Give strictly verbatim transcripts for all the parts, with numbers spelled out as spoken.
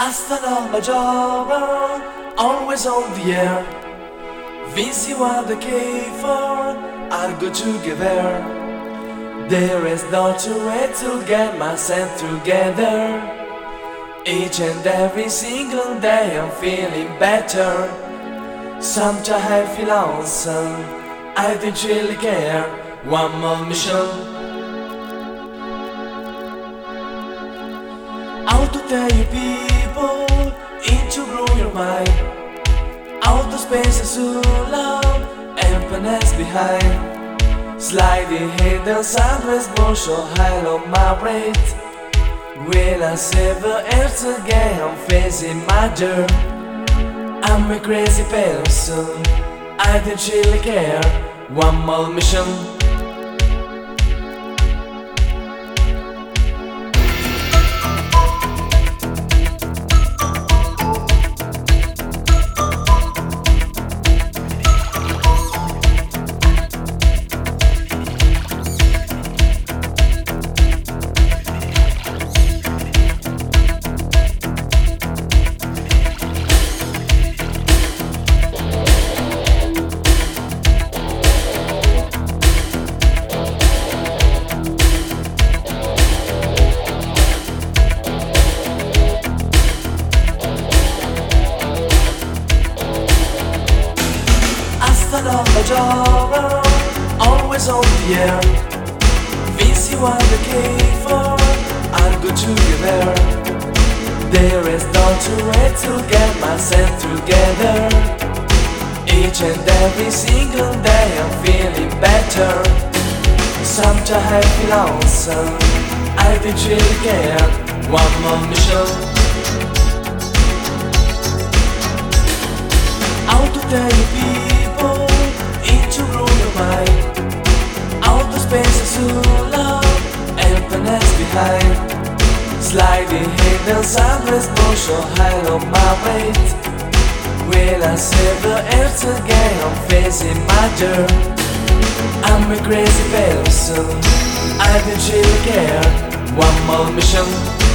Astronaut jobber, always on the air. Busy what the for, I'll go together. There is no two way to get myself together. Each and every single day I'm feeling better. Sometimes I feel lonesome, I don't really care. One more mission. How to tell you people, it to grow your mind. Outer space is so loud, emptiness behind. Sliding hidden sideways, bush or high on my breath. When I sever earth again, I'm facing my dirt. I'm a crazy person, I don't really care. One more mission. Astronaut jobber, always on the air. Busy what the for, I'll go together. There is no two way to get myself together. Each and every single day I'm feeling better. Sometimes I feel lonesome, I don't really care. One more mission. How to tell you people, to grow your mind. Outer space is so loud, emptiness behind. Sliding hidden sideways, bush or high on my weight. When I sever earth again, I'm facing my dirt. I'm a crazy person, I don't really care. One more mission.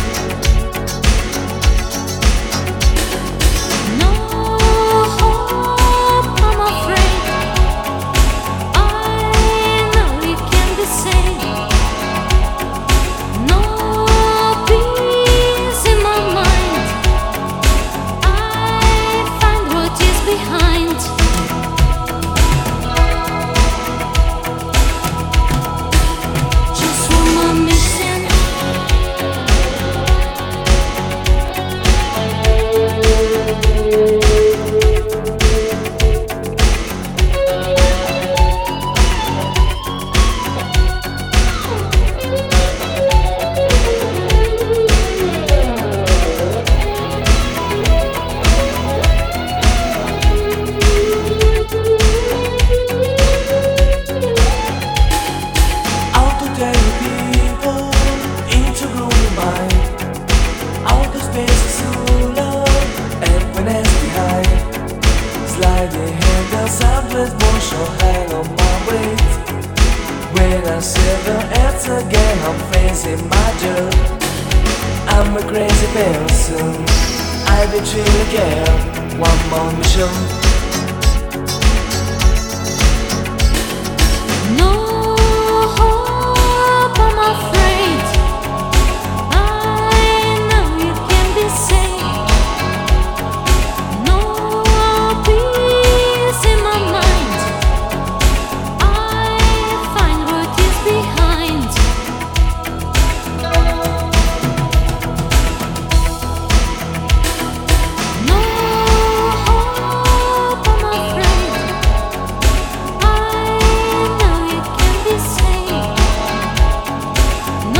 Sideways, bush or hang on my weight. When I sever earth again, I'm facing my dirt. I'm a crazy person, I don't really care. One more mission. No hope, I'm afraid. I know you can be saved. No peace in my mind. I find what is behind. No hope, I'm afraid. I know you can be saved.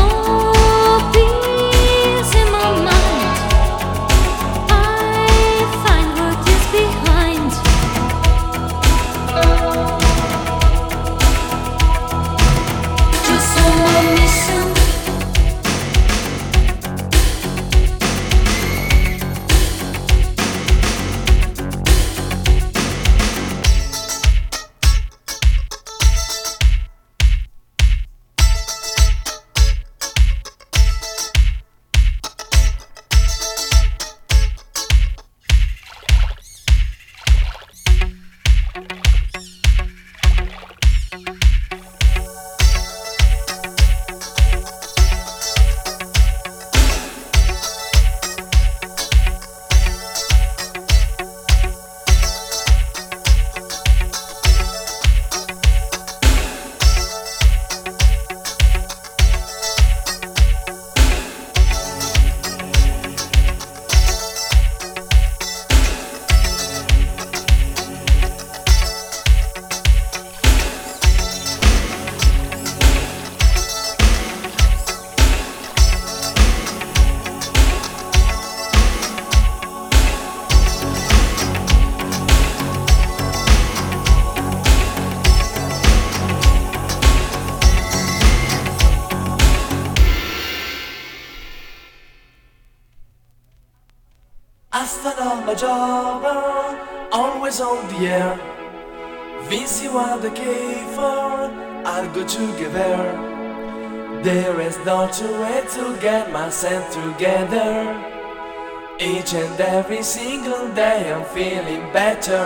Astronaut jobber, always on the air. Vinci what the for, I'll go together. There is no two way to get myself together. Each and every single day I'm feeling better.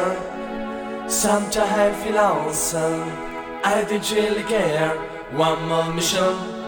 Sometimes I feel lonesome, I don't really care. One more mission.